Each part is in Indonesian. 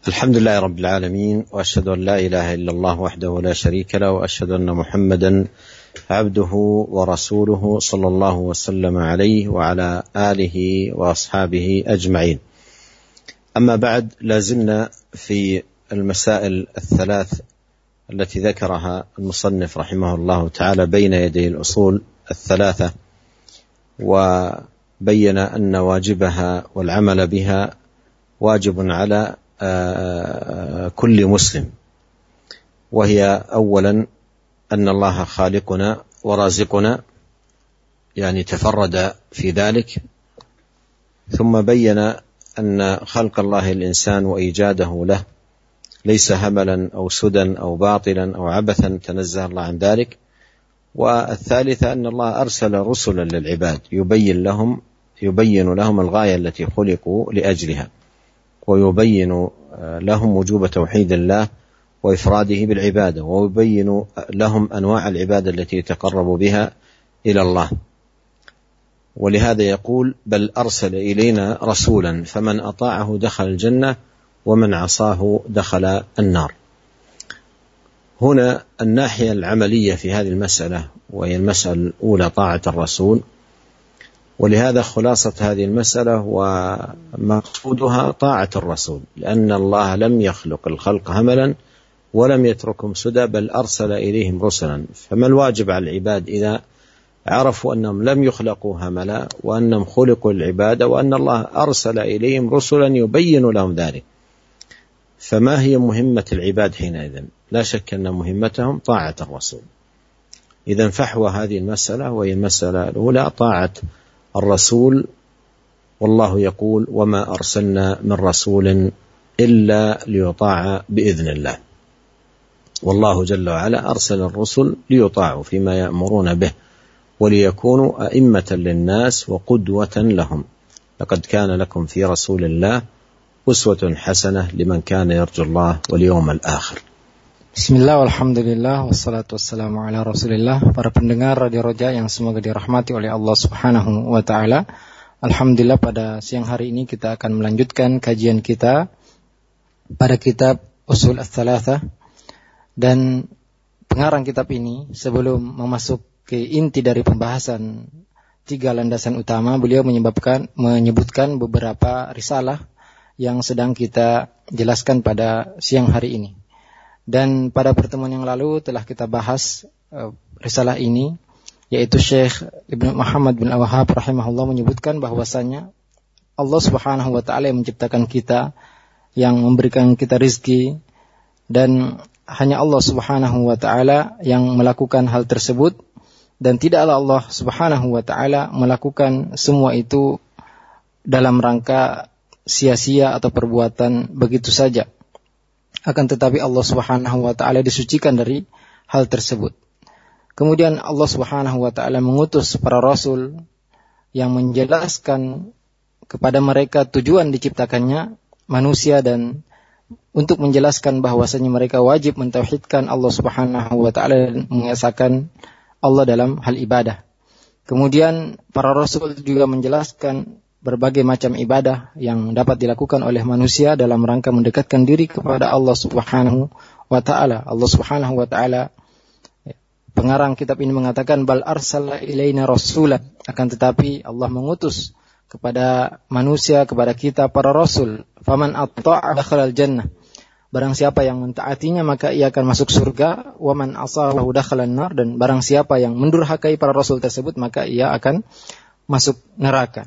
الحمد لله رب العالمين، وأشهد أن لا إله إلا الله وحده لا شريك له، وأشهد أن محمدا عبده ورسوله صلى الله وسلم عليه وعلى آله وأصحابه أجمعين. أما بعد، لازلنا في المسائل الثلاث التي ذكرها المصنف رحمه الله تعالى بين يدي الأصول الثلاثة، وبين أن واجبها والعمل بها واجب على كل مسلم، وهي أولا أن الله خالقنا ورازقنا، يعني تفرد في ذلك، ثم بين أن خلق الله الإنسان وإيجاده له ليس هملا أو سدى أو باطلا أو عبثا، تنزه الله عن ذلك. والثالثة أن الله أرسل رسلا للعباد يبين لهم الغاية التي خلقوا لأجلها، ويبين لهم وجوب توحيد الله وإفراده بالعبادة، ويبين لهم أنواع العبادة التي يتقرب بها إلى الله. ولهذا يقول: بل أرسل إلينا رسولا فمن أطاعه دخل الجنة ومن عصاه دخل النار. هنا الناحية العملية في هذه المسألة، وهي المسألة الأولى طاعة الرسول، ولهذا خلاصة هذه المسألة ومقصودها طاعة الرسول، لأن الله لم يخلق الخلق هملا ولم يتركهم سدى، بل أرسل إليهم رسلا. فما الواجب على العباد إذا عرفوا أنهم لم يخلقوا هملا وأنهم خلقوا العبادة وأن الله أرسل إليهم رسلا يبين لهم ذلك؟ فما هي مهمة العباد حينئذ؟ لا شك أن مهمتهم طاعة الرسول. إذن فحوى هذه المسألة، وهي المسألة الأولى طاعة الرسول، والله يقول: وما أرسلنا من رسول إلا ليطاع بإذن الله. والله جل وعلا أرسل الرسل ليطاعوا فيما يأمرون به وليكونوا أئمة للناس وقدوة لهم. لقد كان لكم في رسول الله أسوة حسنة لمن كان يرجو الله واليوم الآخر. Bismillah, walhamdulillah, wassalatu wassalamu ala rasulillah. Para pendengar Radio Roja yang semoga dirahmati oleh Allah subhanahu wa ta'ala, alhamdulillah pada siang hari ini kita akan melanjutkan kajian kita pada kitab Usul Ats-Tsalatsah. Dan pengarang kitab ini, sebelum memasuk ke inti dari pembahasan tiga landasan utama, beliau menyebutkan beberapa risalah yang sedang kita jelaskan pada siang hari ini. Dan pada pertemuan yang lalu telah kita bahas risalah ini, yaitu Syekh Ibnu Muhammad bin Al-Wahhab rahimahullah menyebutkan bahwasanya Allah subhanahu wa ta'ala yang menciptakan kita, yang memberikan kita rizki, dan hanya Allah subhanahu wa ta'ala yang melakukan hal tersebut, dan tidaklah Allah subhanahu wa ta'ala melakukan semua itu dalam rangka sia-sia atau perbuatan begitu saja. Akan tetapi Allah subhanahu wa ta'ala disucikan dari hal tersebut. Kemudian Allah subhanahu wa ta'ala mengutus para rasul yang menjelaskan kepada mereka tujuan diciptakannya manusia, dan untuk menjelaskan bahwasanya mereka wajib mentauhidkan Allah subhanahu wa ta'ala dan mengesahkan Allah dalam hal ibadah. Kemudian para rasul juga menjelaskan berbagai macam ibadah yang dapat dilakukan oleh manusia dalam rangka mendekatkan diri kepada Allah subhanahu wa ta'ala. Allah subhanahu wa ta'ala, pengarang kitab ini mengatakan, bal arsala ilaina rasulan, akan tetapi Allah mengutus kepada manusia, kepada kita para rasul. Faman atta'a dakhalal jannah, barang siapa yang mentaatinya maka ia akan masuk surga. Wa man asahu dakhalan nar, dan barang siapa yang mendurhakai para rasul tersebut maka ia akan masuk neraka.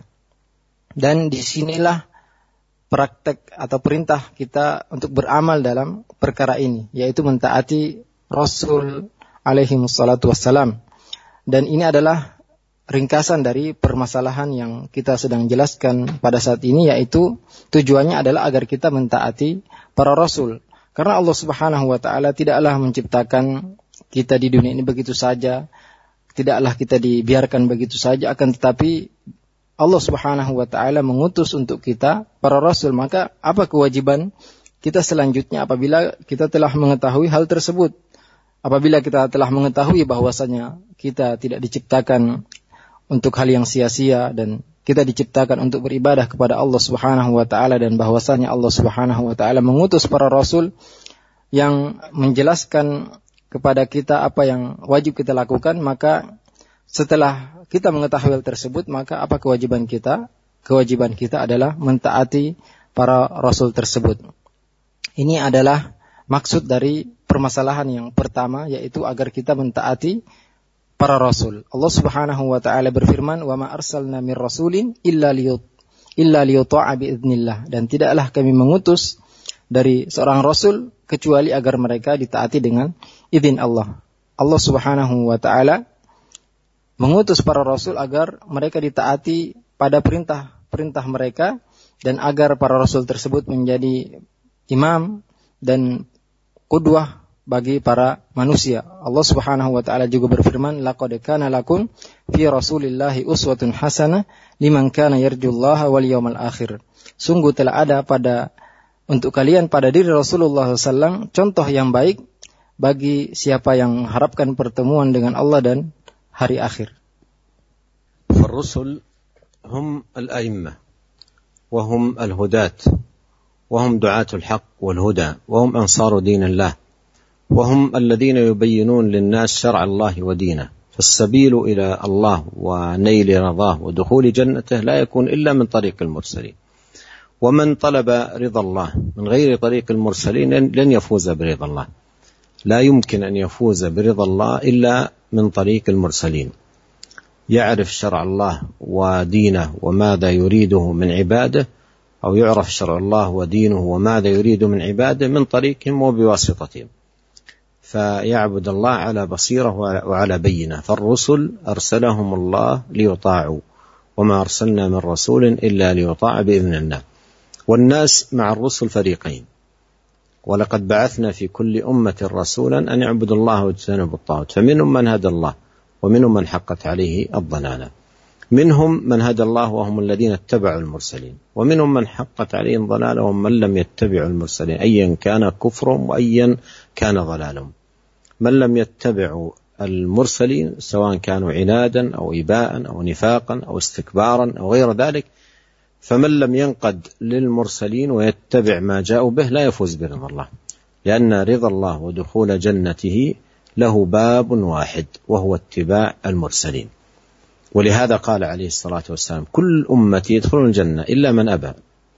Dan disinilah praktek atau perintah kita untuk beramal dalam perkara ini, yaitu mentaati Rasul alaihi wassalatu wassalam. Dan ini adalah ringkasan dari permasalahan yang kita sedang jelaskan pada saat ini, yaitu tujuannya adalah agar kita mentaati para Rasul. Karena Allah subhanahu wa ta'ala tidaklah menciptakan kita di dunia ini begitu saja, tidaklah kita dibiarkan begitu saja, akan tetapi Allah subhanahu wa ta'ala mengutus untuk kita para rasul. Maka apa kewajiban kita selanjutnya apabila kita telah mengetahui hal tersebut? Apabila kita telah mengetahui bahwasanya kita tidak diciptakan untuk hal yang sia-sia dan kita diciptakan untuk beribadah kepada Allah Subhanahu wa taala dan bahwasanya Allah Subhanahu wa taala mengutus para rasul yang menjelaskan kepada kita apa yang wajib kita lakukan, maka setelah kita mengetahui hal tersebut, maka apa kewajiban kita? Kewajiban kita adalah mentaati para rasul tersebut. Ini adalah maksud dari permasalahan yang pertama, yaitu agar kita mentaati para rasul. Allah Subhanahu wa taala berfirman, "Wa ma arsalna mir rasulin illa liyuta'a bi idznillah." Dan tidaklah kami mengutus dari seorang rasul kecuali agar mereka ditaati dengan izin Allah. Allah Subhanahu wa taala mengutus para rasul agar mereka ditaati pada perintah mereka dan agar para rasul tersebut menjadi imam dan qudwah bagi para manusia. Allah Subhanahu wa taala juga berfirman, "Laqad kana lakum fi Rasulillahi uswatun hasanah liman kana yarjullaha wal yawmal akhir." Sungguh telah ada untuk kalian pada diri Rasulullah SAW contoh yang baik bagi siapa yang mengharapkan pertemuan dengan Allah dan hari akhir. فالرسل هم الأئمة وهم الهداة وهم دعاة الحق والهدى وهم أنصار دين الله وهم الذين يبينون للناس شرع الله ودينه. فالسبيل إلى الله ونيل رضاه ودخول جنته لا يكون إلا من طريق المرسلين. ومن طلب رضا الله من غير طريق المرسلين لن يفوز برضا الله. لا يمكن أن يفوز برضا الله إلا من طريق المرسلين. يعرف شرع الله ودينه وماذا يريده من عباده، أو يعرف شرع الله ودينه وماذا يريد من عباده من طريقهم وبواسطتهم، فيعبد الله على بصيرة وعلى بينة. فالرسل أرسلهم الله ليطاعوا، وما أرسلنا من رسول إلا ليطاع بإذن الله. والناس مع الرسل فريقين، ولقد بعثنا في كل أمة رسولا أن يعبدوا الله واجتنبوا الطاغوت، فمنهم من هدى الله ومنهم من حقت عليه الضلالة. منهم من هدى الله وهم الذين اتبعوا المرسلين، ومنهم من حقت عليهم ضلالة ومن لم يتبعوا المرسلين، أيا كان كفرهم وأيا كان ضلالهم. من لم يتبعوا المرسلين سواء كانوا عنادا أو إباء أو نفاقا أو استكبارا أو غير ذلك، فمن لم ينقد للمرسلين ويتبع ما جاءوا به لا يفوز برضا الله، لأن رضا الله ودخول جنته له باب واحد وهو اتباع المرسلين. ولهذا قال عليه الصلاة والسلام: كل أمتي يدخلون الجنة إلا من أبى.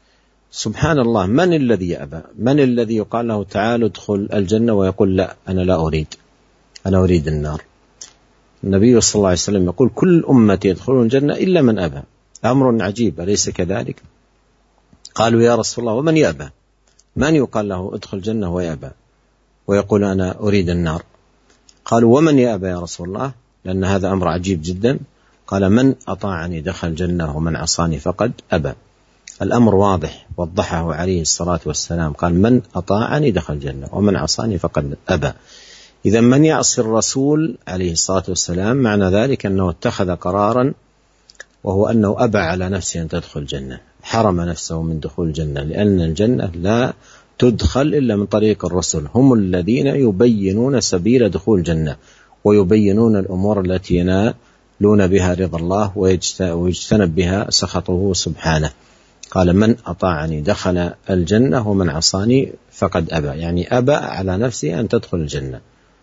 سبحان الله، من الذي أبى؟ من الذي يقال له تعال ادخل الجنة ويقول لا أنا لا أريد، أنا أريد النار؟ النبي صلى الله عليه وسلم يقول كل أمتي يدخلون الجنة إلا من أبى. أمر عجيب، أليس كذلك؟ قالوا يا رسول الله ومن يأبى؟ من يقال له ادخل الجنة ويأبى ويقول أنا أريد النار؟ قالوا ومن يأبى يا رسول الله؟ لأن هذا أمر عجيب جدا. قال من أطاعني دخل الجنة ومن عصاني فقد أبى. الأمر واضح، وضحه عليه الصلاة والسلام، قال من أطاعني دخل الجنة ومن عصاني فقد أبى. إذا من يعصي الرسول عليه الصلاة والسلام معنى ذلك أنه اتخذ قرارا، وهو أنه أبى على نفسه أن تدخل الجنة، حرم نفسه من دخول الجنة، لأن الجنة لا تدخل إلا من طريق الرسل، هم الذين يبينون سبيل دخول الجنة ويبينون الأمور التي ينالون بها رضا الله ويجتنب بها سخطه سبحانه. قال من أطاعني دخل الجنة ومن عصاني فقد أبى، يعني أبى على نفسه أن تدخل الجنة.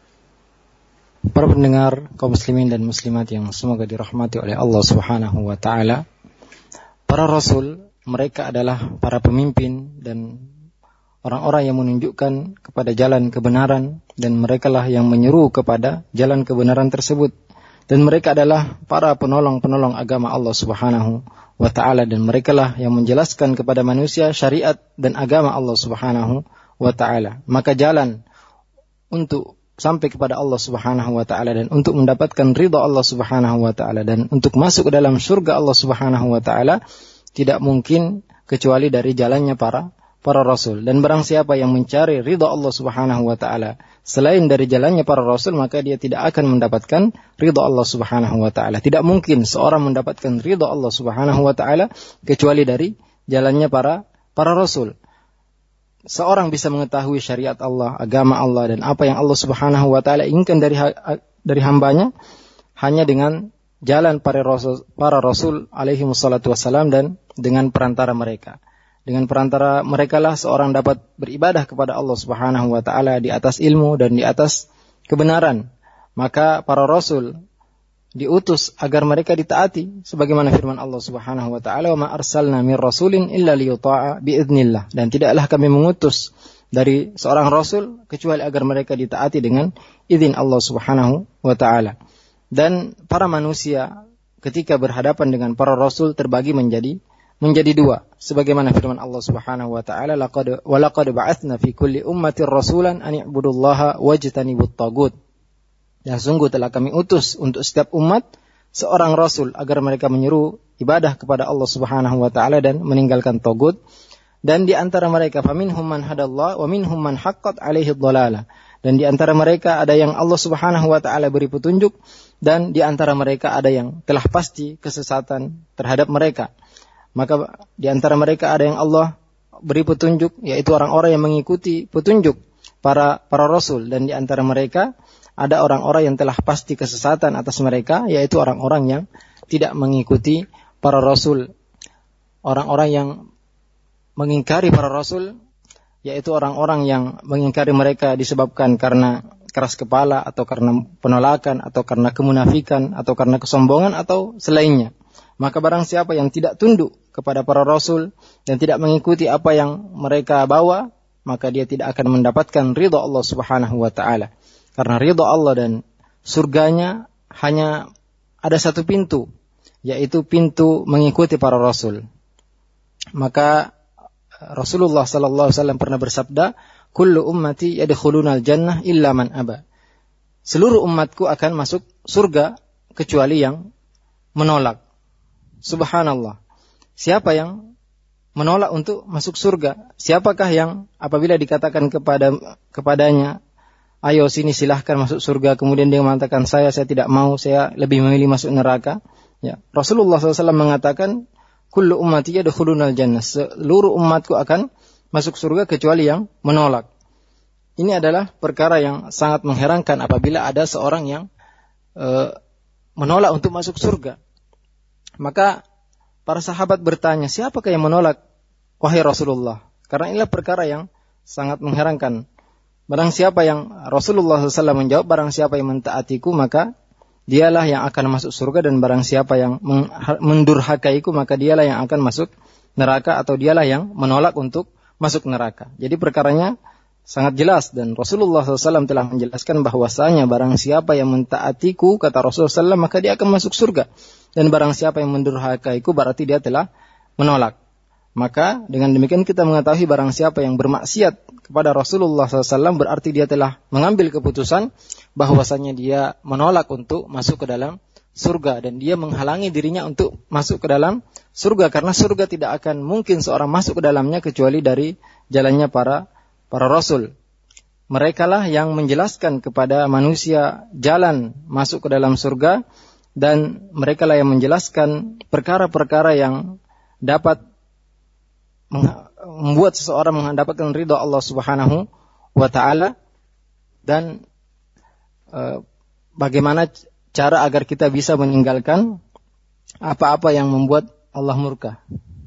Para pendengar kaum muslimin dan muslimat yang semoga dirahmati oleh Allah Subhanahu wa taala, para rasul mereka adalah para pemimpin dan orang-orang yang menunjukkan kepada jalan kebenaran, dan merekalah yang menyeru kepada jalan kebenaran tersebut, dan mereka adalah para penolong-penolong agama Allah Subhanahu wa taala, dan merekalah yang menjelaskan kepada manusia syariat dan agama Allah Subhanahu wa taala. Maka jalan untuk sampai kepada Allah Subhanahu wa taala dan untuk mendapatkan ridha Allah Subhanahu wa taala dan untuk masuk ke dalam surga Allah Subhanahu wa taala tidak mungkin kecuali dari jalannya para rasul. Dan barang siapa yang mencari ridha Allah Subhanahu wa taala selain dari jalannya para rasul, maka dia tidak akan mendapatkan ridha Allah Subhanahu wa taala. Tidak mungkin seorang mendapatkan ridha Allah Subhanahu wa taala kecuali dari jalannya para rasul. Seorang bisa mengetahui syariat Allah, agama Allah, dan apa yang Allah Subhanahu wa taala inginkan dari hambanya hanya dengan jalan para rasul alaihi wassalatu wassalam dan dengan perantara mereka. Dengan perantara mereka lah seorang dapat beribadah kepada Allah Subhanahu wa taala di atas ilmu dan di atas kebenaran. Maka para rasul diutus agar mereka ditaati sebagaimana firman Allah Subhanahu wa taala, "Wa ma arsalna mir rasulin illa liyuta'a biidznillah." Dan tidaklah kami mengutus dari seorang rasul kecuali agar mereka ditaati dengan izin Allah Subhanahu wa taala. Dan para manusia ketika berhadapan dengan para rasul terbagi menjadi dua, sebagaimana firman Allah Subhanahu wa taala, laqad ba'atsna fi kulli ummatin rasulan an i'budullaha wajtanibut tagut. Ya, sungguh telah kami utus untuk setiap umat seorang rasul agar mereka menyeru ibadah kepada Allah Subhanahu wa taala dan meninggalkan tagut. Dan di antara mereka faminhum man hadallah wa minhum man haqqat alaihi dhalalah. Dan di antara mereka ada yang Allah Subhanahu wa taala beri petunjuk, dan di antara mereka ada yang telah pasti kesesatan terhadap mereka. Maka di antara mereka ada yang Allah beri petunjuk, yaitu orang-orang yang mengikuti petunjuk para rasul, dan di antara mereka ada orang-orang yang telah pasti kesesatan atas mereka, yaitu orang-orang yang tidak mengikuti para rasul. Orang-orang yang mengingkari para rasul, yaitu orang-orang yang mengingkari mereka disebabkan karena keras kepala, atau karena penolakan, atau karena kemunafikan, atau karena kesombongan, atau selainnya. Maka barang siapa yang tidak tunduk kepada para rasul dan tidak mengikuti apa yang mereka bawa, maka dia tidak akan mendapatkan ridha Allah Subhanahu wa taala. Karena ridha Allah dan surganya hanya ada satu pintu, yaitu pintu mengikuti para rasul. Maka Rasulullah sallallahu alaihi wasallam pernah bersabda, "Kullu ummati yadkhulunal jannah illa man aba." Seluruh umatku akan masuk surga kecuali yang menolak. Subhanallah. Siapa yang menolak untuk masuk surga? Siapakah yang apabila dikatakan kepadanya, "Ayo sini silahkan masuk surga," kemudian dia mengatakan, saya tidak mau, saya lebih memilih masuk neraka? Ya, Rasulullah SAW mengatakan, "Kullu ummati yadkhulunal jannah." Seluruh umatku akan masuk surga kecuali yang menolak. Ini adalah perkara yang sangat mengherankan apabila ada seorang yang menolak untuk masuk surga. Maka para sahabat bertanya, siapakah yang menolak, wahai Rasulullah? Karena inilah perkara yang sangat mengherankan. Barang siapa yang Rasulullah SAW menjawab, barang siapa yang mentaatiku maka dialah yang akan masuk surga, dan barang siapa yang mendurhakaiku maka dialah yang akan masuk neraka, atau dialah yang menolak untuk masuk neraka. Jadi perkaranya sangat jelas, dan Rasulullah SAW telah menjelaskan bahwasanya barang siapa yang mentaatiku, kata Rasulullah SAW, maka dia akan masuk surga. Dan barang siapa yang mendurhakaiku berarti dia telah menolak. Maka dengan demikian kita mengetahui barang siapa yang bermaksiat kepada Rasulullah SAW berarti dia telah mengambil keputusan bahwasanya dia menolak untuk masuk ke dalam surga, dan dia menghalangi dirinya untuk masuk ke dalam surga, karena surga tidak akan mungkin seorang masuk ke dalamnya kecuali dari jalannya para rasul. Mereka lah yang menjelaskan kepada manusia jalan masuk ke dalam surga, dan mereka lah yang menjelaskan perkara-perkara yang dapat membuat seseorang mendapatkan ridha Allah Subhanahu wa taala, dan bagaimana cara agar kita bisa meninggalkan apa-apa yang membuat Allah murka.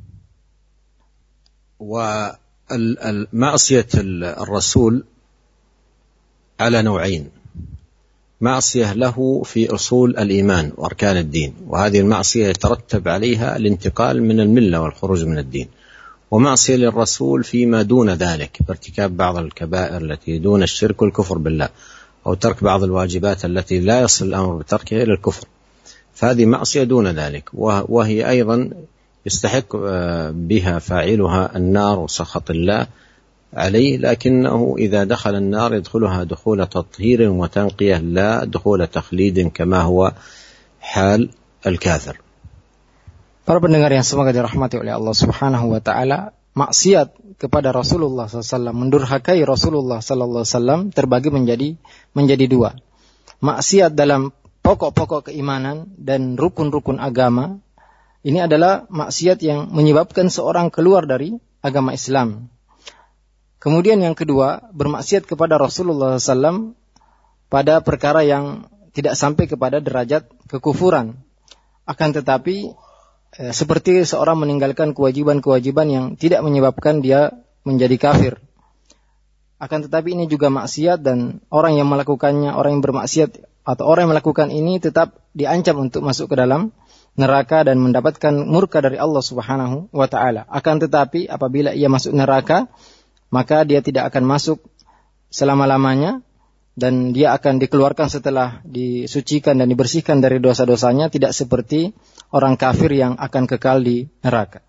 Wa al-ma'siyah ar-rasul ala naw'ain. معصية له في أصول الإيمان وأركان الدين، وهذه المعصية يترتب عليها الانتقال من الملة والخروج من الدين، ومعصية للرسول فيما دون ذلك بارتكاب بعض الكبائر التي دون الشرك والكفر بالله، أو ترك بعض الواجبات التي لا يصل الأمر بتركها إلى الكفر، فهذه معصية دون ذلك، وهي أيضا يستحق بها فاعلها النار وسخط الله عليه، لكنه إذا دخل النار يدخلها دخول تطهير وتنقية لا دخول تخليد كما هو حال الكافر. Para pendengar yang semoga dirahmati oleh Allah Subhanahu wa taala, maksiat kepada Rasulullah SAW, mendurhakai Rasulullah SAW terbagi menjadi dua. Maksiat dalam pokok-pokok keimanan dan rukun-rukun agama, ini adalah maksiat yang menyebabkan seorang keluar dari agama Islam. Kemudian yang kedua, bermaksiat kepada Rasulullah SAW pada perkara yang tidak sampai kepada derajat kekufuran. Akan tetapi seperti seorang meninggalkan kewajiban-kewajiban yang tidak menyebabkan dia menjadi kafir. Akan tetapi ini juga maksiat, dan orang yang melakukannya, orang yang bermaksiat atau orang yang melakukan ini tetap diancam untuk masuk ke dalam neraka dan mendapatkan murka dari Allah Subhanahu wa taala. Akan tetapi apabila ia masuk neraka, maka dia tidak akan masuk selama-lamanya, dan dia akan dikeluarkan setelah disucikan dan dibersihkan dari dosa-dosanya, tidak seperti orang kafir yang akan kekal di neraka.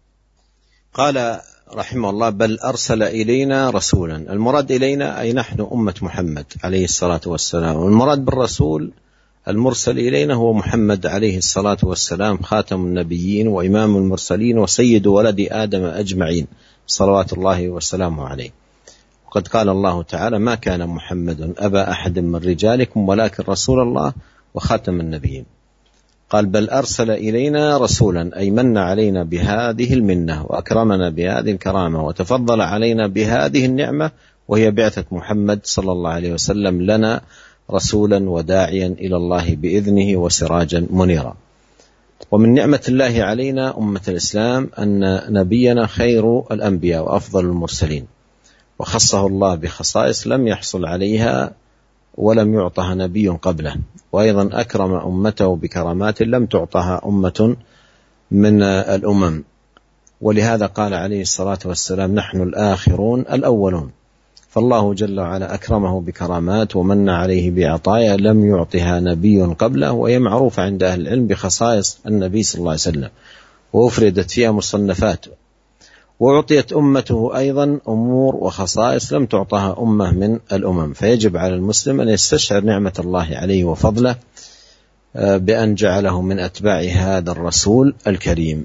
Qala رحمه الله بل أرسل إلينا رسولا. المراد إلينا أي نحن أمة محمد عليه الصلاة والسلام. والمراد بالرسول المرسل إلينا هو محمد عليه الصلاة والسلام خاتم النبيين وإمام المرسلين وسيد ولد آدم أجمعين صلوات الله وسلامه عليه. وقد قال الله تعالى ما كان محمد أبا أحد من رجالكم ولكن رسول الله وخاتم النبيين. قال بل أرسل إلينا رسولا أي من علينا بهذه المنة وأكرمنا بهذه الكرامة وتفضل علينا بهذه النعمة وهي بعثة محمد صلى الله عليه وسلم لنا رسولا وداعيا إلى الله بإذنه وسراجا منيرا. ومن نعمة الله علينا أمة الإسلام أن نبينا خير الأنبياء وأفضل المرسلين، وخصه الله بخصائص لم يحصل عليها ولم يعطها نبي قبله، وأيضا أكرم أمته بكرامات لم تعطها أمة من الأمم. ولهذا قال عليه الصلاة والسلام نحن الآخرون الأولون. فالله جل وعلا أكرمه بكرامات ومن عليه بعطايا لم يعطها نبي قبله، وهي معروفة عند أهل العلم بخصائص النبي صلى الله عليه وسلم، وأفردت فيها مصنفات. وأعطيت أمته أيضا أمور وخصائص لم تعطها أمة من الأمم. فيجب على المسلم أن يستشعر نعمة الله عليه وفضله بأن جعله من أتباع هذا الرسول الكريم.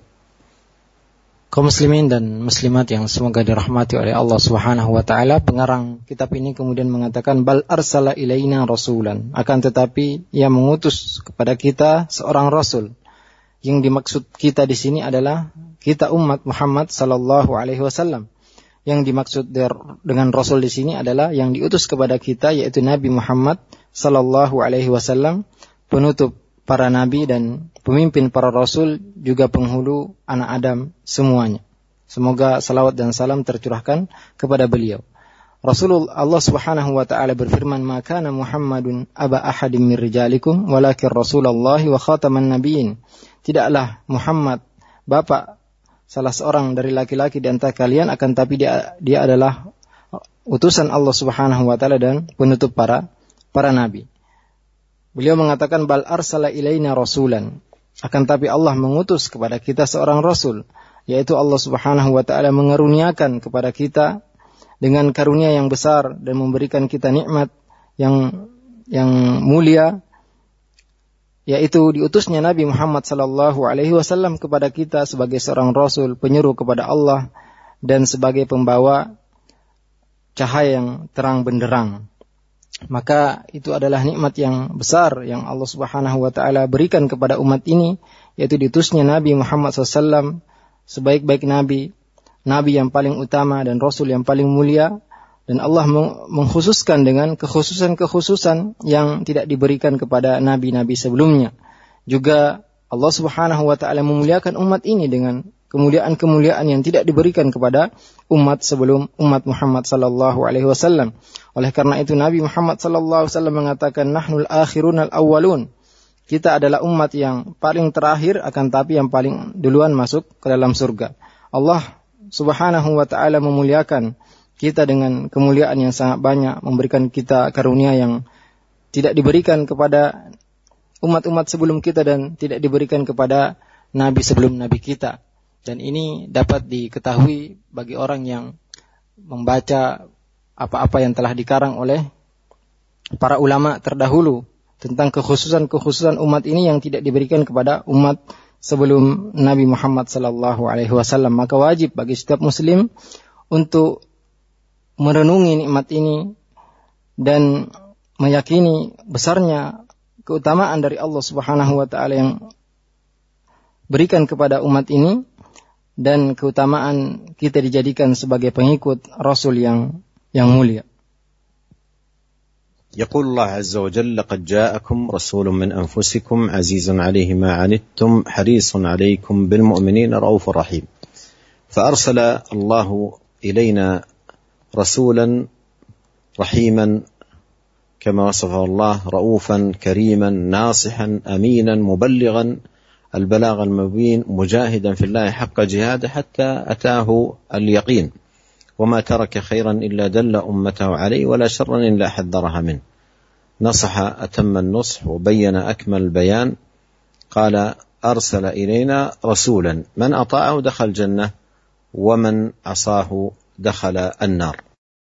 Kaum muslimin dan muslimat yang semoga dirahmati oleh Allah Subhanahu wa taala, pengarang kitab ini kemudian mengatakan bal arsala ilaina rasulan, akan tetapi ia mengutus kepada kita seorang rasul. Yang dimaksud kita di sini adalah kita umat Muhammad sallallahu alaihi wasallam. Yang dimaksud dengan rasul di sini adalah yang diutus kepada kita, yaitu Nabi Muhammad sallallahu alaihi wasallam, penutup para nabi dan pemimpin para rasul, juga penghulu anak Adam semuanya. Semoga salawat dan salam tercurahkan kepada beliau. Rasulullah Allah Subhanahu wa taala berfirman, "Ma kana Muhammadun aba ahadin min rijalikum walakin Rasulullah wa khataman nabiyyin." Tidaklah Muhammad bapak salah seorang dari laki-laki di antara kalian, akan tapi dia adalah utusan Allah Subhanahu wa taala dan penutup para nabi. Beliau mengatakan bal arsala ilaina rasulan, akan tapi Allah mengutus kepada kita seorang rasul, yaitu Allah Subhanahu wa taala mengaruniakan kepada kita dengan karunia yang besar dan memberikan kita nikmat yang mulia, yaitu diutusnya Nabi Muhammad sallallahu alaihi wasallam kepada kita sebagai seorang rasul, penyuruh kepada Allah, dan sebagai pembawa cahaya yang terang benderang. Maka itu adalah nikmat yang besar yang Allah Subhanahu wa taala berikan kepada umat ini, yaitu diutusnya Nabi Muhammad SAW sebaik-baik nabi yang paling utama dan rasul yang paling mulia, dan Allah mengkhususkan dengan kekhususan yang tidak diberikan kepada nabi-nabi sebelumnya. Juga Allah Subhanahu wa taala memuliakan umat ini dengan kemuliaan-kemuliaan yang tidak diberikan kepada umat sebelum umat Muhammad sallallahu alaihi wasallam. Oleh karena itu Nabi Muhammad sallallahu alaihi wasallam mengatakan nahnul akhirun al-awwalun. Kita adalah umat yang paling terakhir, akan tapi yang paling duluan masuk ke dalam surga. Allah Subhanahu wa taala memuliakan kita dengan kemuliaan yang sangat banyak, memberikan kita karunia yang tidak diberikan kepada umat-umat sebelum kita dan tidak diberikan kepada nabi sebelum nabi kita. Dan ini dapat diketahui bagi orang yang membaca apa-apa yang telah dikarang oleh para ulama terdahulu tentang kekhususan umat ini yang tidak diberikan kepada umat sebelum Nabi Muhammad sallallahu alaihi wasallam. Maka wajib bagi setiap muslim untuk merenungi nikmat ini dan meyakini besarnya keutamaan dari Allah Subhanahu wa taala yang berikan kepada umat ini, dan keutamaan kita dijadikan sebagai pengikut Rasul yang mulia. يقول الله عز وجل: لقد جاءكم رسول من أنفسكم عزيز عليه ما عنتم حريص عليكم بالمؤمنين رؤوف رحيم. فأرسل الله إلينا رسولا رحيما كما وصفه الله، رؤوفا كريما ناصحا أمينا مبلغا البلاغ المبين، مجاهدا في الله حق جهاده حتى أتاه اليقين، وما ترك خيرا إلا دل أمته عليه ولا شرا إلا حذرها منه. نصح أتم النصح وبين أكمل البيان. قال: أرسل إلينا رسولا من أطاعه دخل الجنة ومن عصاه دخل النار.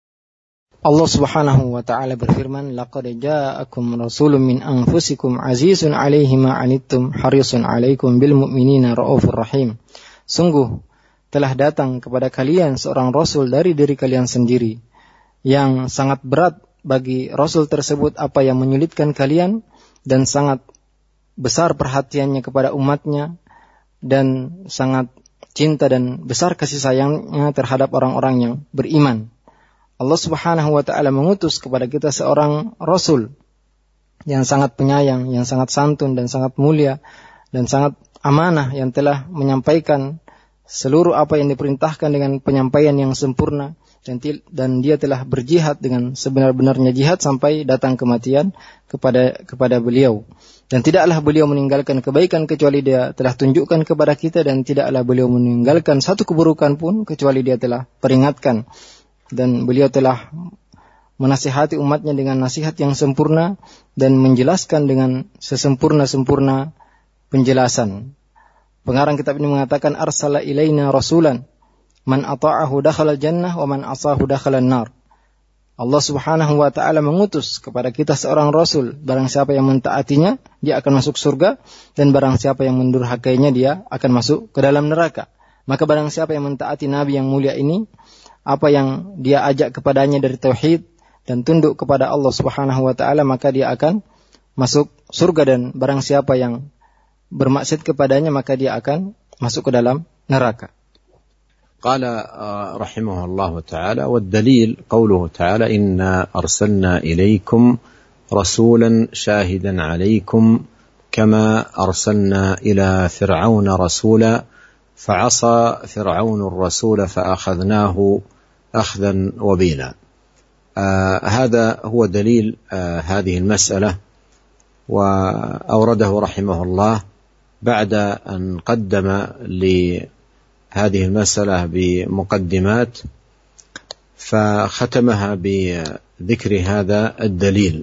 Allah Subhanahu wa taala berfirman, laqad ja'akum rasulun min anfusikum azizun 'alaihi ma 'anittum harisun 'alaikum bil mu'minina raufur rahim. Sungguh telah datang kepada kalian seorang rasul dari diri kalian sendiri, yang sangat berat bagi rasul tersebut apa yang menyulitkan kalian, dan sangat besar perhatiannya kepada umatnya, dan sangat cinta dan besar kasih sayangnya terhadap orang-orang yang beriman. Allah Subhanahu wa ta'ala mengutus kepada kita seorang rasul yang sangat penyayang, yang sangat santun dan sangat mulia dan sangat amanah, yang telah menyampaikan seluruh apa yang diperintahkan dengan penyampaian yang sempurna, dan dia telah berjihad dengan sebenar-benarnya jihad sampai datang kematian kepada beliau. Dan tidaklah beliau meninggalkan kebaikan kecuali dia telah tunjukkan kepada kita, dan tidaklah beliau meninggalkan satu keburukan pun kecuali dia telah peringatkan. Dan beliau telah menasihati umatnya dengan nasihat yang sempurna dan menjelaskan dengan sesempurna-sempurna penjelasan. Pengarang kitab ini mengatakan, arsala ilaina rasulan man ata'ahu dakhala jannah wa man asahu dakhala nar. Allah Subhanahu wa ta'ala mengutus kepada kita seorang rasul, barang siapa yang mentaatinya dia akan masuk surga, dan barang siapa yang mendurhakainya dia akan masuk ke dalam neraka. Maka barang siapa yang mentaati nabi yang mulia ini, apa yang dia ajak kepadanya dari tauhid dan tunduk kepada Allah Subhanahu wa ta'ala, maka dia akan masuk surga, dan barang siapa yang bermaksiat kepadanya maka dia akan masuk ke dalam neraka. قال رحمه الله تعالى: والدليل قوله تعالى: إنا أرسلنا إليكم رسولا شاهدا عليكم كما أرسلنا إلى فرعون رسولا فعصى فرعون الرسول فأخذناه أخذا وبيلا. هذا هو دليل هذه المسألة، وأورده رحمه الله بعد أن قدم لهذه المسألة بمقدمات، فختمها بذكر هذا الدليل.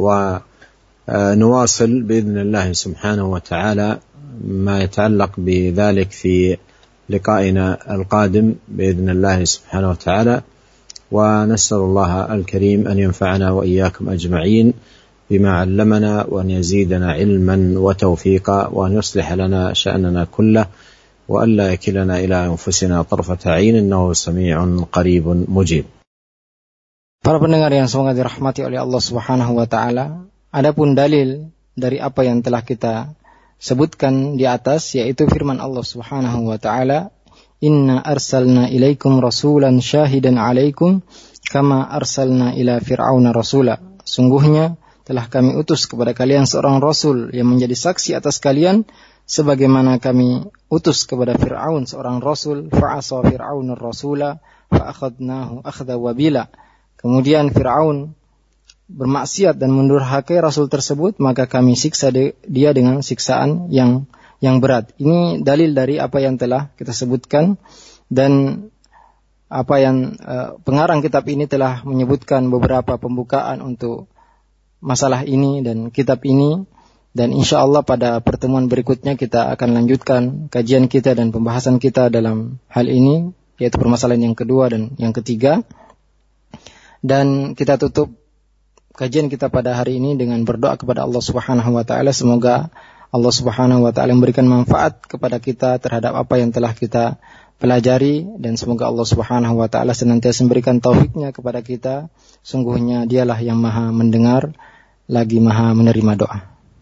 ونواصل بإذن الله سبحانه وتعالى ما يتعلق بذلك في لقائنا القادم بإذن الله سبحانه وتعالى، ونسأل الله الكريم أن ينفعنا وإياكم أجمعين بما علمنا، وأن يزيدنا علما وتوفيقا، وأن يصلح لنا شأننا كله، وأن لا يكلنا إلى أنفسنا طرفة عين، إنه سميع قريب مجيب. Para pendengar yang semoga dirahmati oleh Allah Subhanahu wa ta'ala, adapun dalil dari apa yang telah kita sebutkan di atas, yaitu firman Allah Subhanahu wa ta'ala, inna arsalna ilaikum rasulan syahidan alaikum kama arsalna ila fir'auna rasula. Sungguhnya telah kami utus kepada kalian seorang rasul yang menjadi saksi atas kalian, sebagaimana kami utus kepada Fir'aun seorang rasul. Fa'asa fir'aunur rasula fa'akhadnahu akhda wabila. Kemudian Fir'aun bermaksiat dan mendurhakai rasul tersebut, maka kami siksa dia dengan siksaan yang berat. Ini dalil dari apa yang telah kita sebutkan, dan apa yang pengarang kitab ini telah menyebutkan beberapa pembukaan untuk masalah ini dan kitab ini. Dan insya Allah pada pertemuan berikutnya kita akan lanjutkan kajian kita dan pembahasan kita dalam hal ini, yaitu permasalahan yang kedua dan yang ketiga. Dan kita tutup kajian kita pada hari ini dengan berdoa kepada Allah Subhanahu wa ta'ala. Semoga Allah Subhanahu wa ta'ala memberikan manfaat kepada kita terhadap apa yang telah kita pelajari, dan semoga Allah Subhanahu wa ta'ala senantiasa memberikan taufiknya kepada kita. Sungguhnya dialah yang maha mendengar lagi maha menerima doa.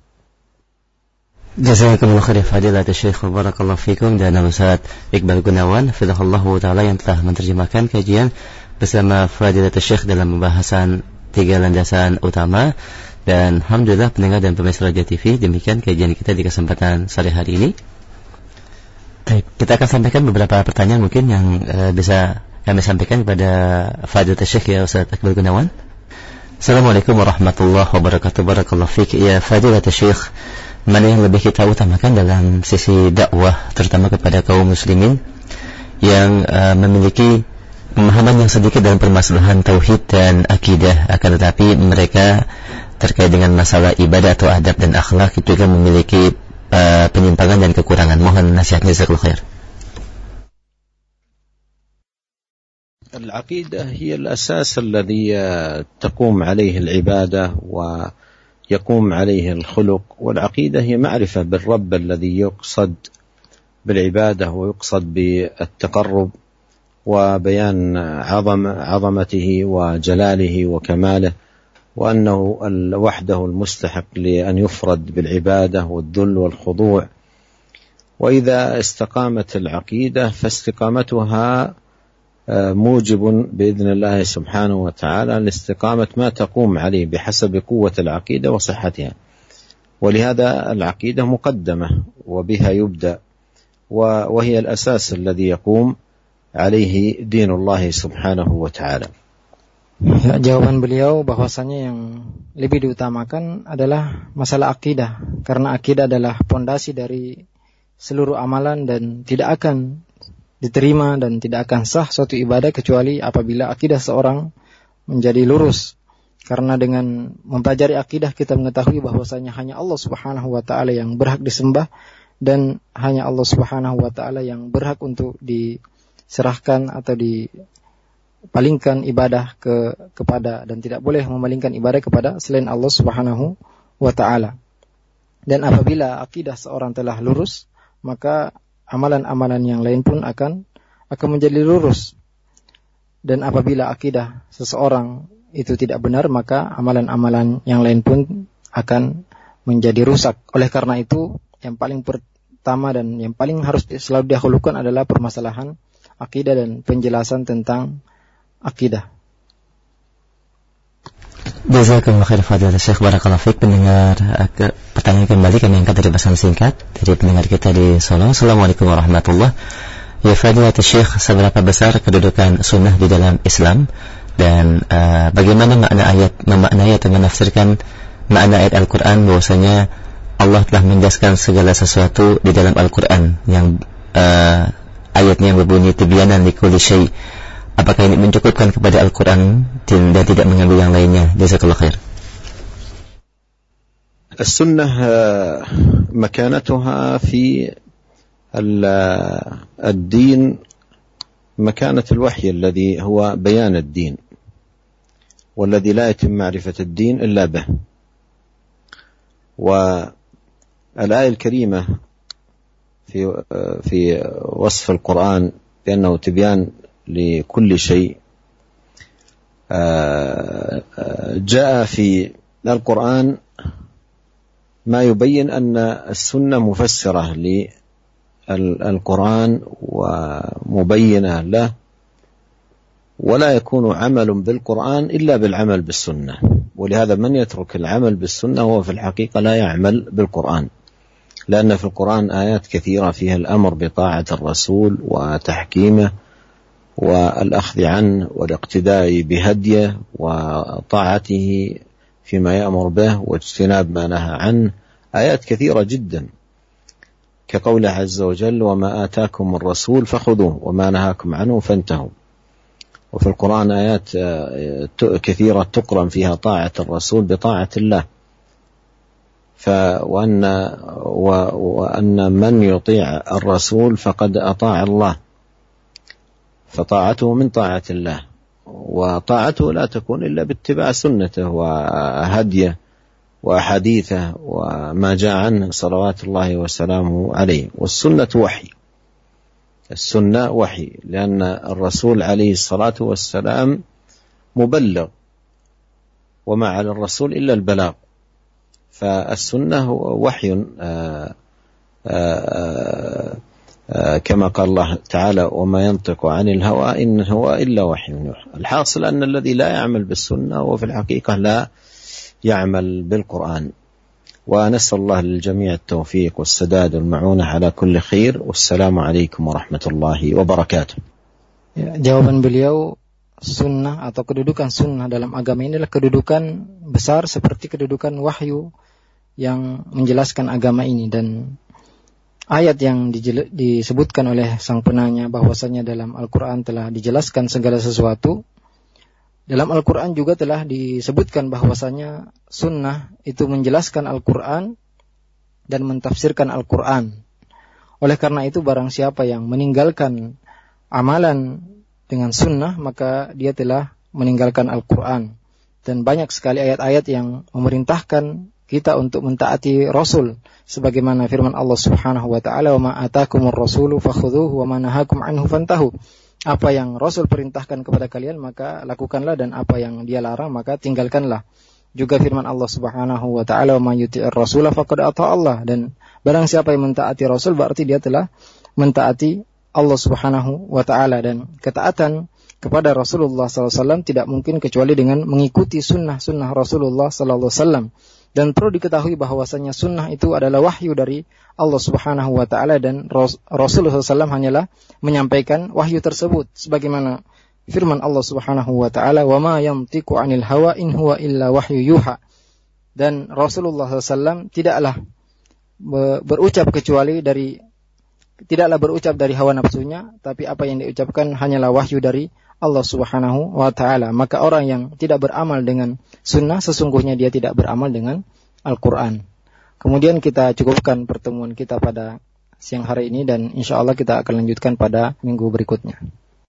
Jazakallahu khairan fadilatul Syekh, barakallahu fikum. Dan Ustaz Iqbal Gunawan hafizahullah taala yang telah menerjemahkan kajian bersama fadilatul Syekh dalam pembahasan 3 landasan utama. Dan alhamdulillah pendengar dan pemirsa Raja TV, demikian kajian kita di kesempatan sore hari ini. Kita akan sampaikan beberapa pertanyaan mungkin yang bisa kami sampaikan kepada Fadilatul Syekh ya Ustaz Iqbal Gunawan. Assalamualaikum warahmatullahi wabarakatuh. Barakallahu fiik ya Fadilatul Syekh. Mana yang lebih kita utamakan dalam sisi dakwah terutama kepada kaum muslimin yang memiliki pemahaman yang sedikit dalam permasalahan tauhid dan akidah, akan tetapi mereka terkait dengan masalah ibadah atau adab dan akhlak itu kan memiliki penyimpangan dan kekurangan. Mohon nasihatnya, jazakallahu khair. العقيدة هي الأساس الذي تقوم عليه العبادة ويقوم عليه الخلق، والعقيدة هي معرفة بالرب الذي يقصد بالعبادة ويقصد بالتقرب وبيان عظمته وجلاله وكماله، وأنه وحده المستحق لأن يفرد بالعبادة والذل والخضوع. وإذا استقامت العقيدة فاستقامتها موجب بإذن الله سبحانه وتعالى لاستقامة ما تقوم عليه بحسب قوة العقيدة وصحتها. ولهذا العقيدة مقدمة وبها يبدأ، وهي الأساس الذي يقوم عليه دين الله سبحانه وتعالى. Ya, jawaban beliau bahwasanya yang lebih diutamakan adalah masalah akidah, karena akidah adalah pondasi dari seluruh amalan dan tidak akan diterima dan tidak akan sah suatu ibadah kecuali apabila akidah seorang menjadi lurus. Karena dengan mempelajari akidah kita mengetahui bahwasanya hanya Allah Subhanahu wa taala yang berhak disembah dan hanya Allah Subhanahu wa taala yang berhak untuk diserahkan atau dipalingkan ibadah kepada, dan tidak boleh memalingkan ibadah kepada selain Allah Subhanahu wa taala. Dan apabila akidah seorang telah lurus, maka amalan-amalan yang lain pun akan menjadi lurus. Dan apabila akidah seseorang itu tidak benar, maka amalan-amalan yang lain pun akan menjadi rusak. Oleh karena itu, yang paling pertama dan yang paling harus selalu didahulukan adalah permasalahan akidah dan penjelasan tentang akidah. Jazakumullah khair Fadilatul Syekh, barakallahu fiik. Pendengar, pertanyaan kembali kami angkat dari pesan singkat dari pendengar kita di Solo. Assalamualaikum warahmatullahi wabarakatuh. Ya Fadilatul Syekh, seberapa besar kedudukan sunnah di dalam Islam, dan bagaimana memaknai atau menafsirkan makna ayat Al-Quran bahwasanya Allah telah menjelaskan segala sesuatu di dalam Al-Quran yang ayatnya berbunyi tibyanan likulli syai'. Apakah ini mencukupkan kepada Al-Quran dan tidak mengambil yang lainnya? Jazakallahu khair. السنة مكانتها في الدين مكانة الوحي الذي هو بيان الدين، والذي لا يتم معرفة الدين إلا به. والآية الكريمة في وصف القرآن بأنه تبيان لكل شيء جاء في القرآن ما يبين أن السنة مفسرة للقرآن ومبينة له، ولا يكون عمل بالقرآن إلا بالعمل بالسنة. ولهذا من يترك العمل بالسنة هو في الحقيقة لا يعمل بالقرآن، لأن في القرآن آيات كثيرة فيها الأمر بطاعة الرسول وتحكيمه والأخذ عنه والاقتداء بهديه وطاعته فيما يأمر به واجتناب ما نهى عنه. آيات كثيرة جدا كقوله عز وجل وما آتاكم الرسول فخذوه وما نهاكم عنه فانتهوا. وفي القرآن آيات كثيرة تقرن فيها طاعة الرسول بطاعة الله، وأن من يطيع الرسول فقد أطاع الله، فطاعته من طاعة الله، وطاعته لا تكون إلا باتباع سنته وهديه وأحاديثه وما جاء عنه صلوات الله وسلامه عليه. والسنة وحي، السنة وحي، لأن الرسول عليه الصلاة والسلام مبلغ وما على الرسول إلا البلاغ، فالسنة وحي كما قال الله تعالى وما ينطق عن الهوى إن هو إلا وحي يوحى. الحاصل أن الذي لا يعمل بالسنة وفي الحقيقة لا يعمل بالقرآن. ونسأل الله للجميع التوفيق والسداد والمعونة على كل خير. والسلام عليكم ورحمة الله وبركاته. Jawaban beliau, sunnah atau kedudukan sunnah dalam agama ini adalah kedudukan besar seperti kedudukan wahyu yang menjelaskan agama ini. Dan ayat yang disebutkan oleh sang penanya bahwasanya dalam Al-Quran telah dijelaskan segala sesuatu. Dalam Al-Quran juga telah disebutkan bahwasanya sunnah itu menjelaskan Al-Quran dan mentafsirkan Al-Quran. Oleh karena itu barang siapa yang meninggalkan amalan dengan sunnah, maka dia telah meninggalkan Al-Quran. Dan banyak sekali ayat-ayat yang memerintahkan kita untuk mentaati Rasul, sebagaimana firman Allah Subhanahu wa taala, "Wa ma atakumur rasulu fakhudhuhu wa ma nahakum anhu fantahu." Apa yang Rasul perintahkan kepada kalian maka lakukanlah, dan apa yang dia larang maka tinggalkanlah. Juga firman Allah Subhanahu wa taala, "Wa may yuti'ir rasula faqad ata'a Allah." Dan barang siapa yang mentaati Rasul berarti dia telah mentaati Allah Subhanahu wa taala. Dan ketaatan kepada Rasulullah sallallahu alaihi wasallam tidak mungkin kecuali dengan mengikuti sunnah-sunnah Rasulullah sallallahu alaihi wasallam. Dan perlu diketahui bahwasanya sunnah itu adalah wahyu dari Allah Subhanahu wa taala, dan Rasulullah SAW hanyalah menyampaikan wahyu tersebut sebagaimana firman Allah Subhanahu wa taala, "Wa ma yantiqu 'anil hawa in huwa illa wahyu yuha." Dan Rasulullah SAW tidaklah berucap dari hawa nafsunya, tapi apa yang diucapkan hanyalah wahyu dari Allah Subhanahu wa taala. Maka orang yang tidak beramal dengan sunnah sesungguhnya dia tidak beramal dengan Al-Quran. Kemudian kita cukupkan pertemuan kita pada siang hari ini, dan insya Allah kita akan lanjutkan pada minggu berikutnya.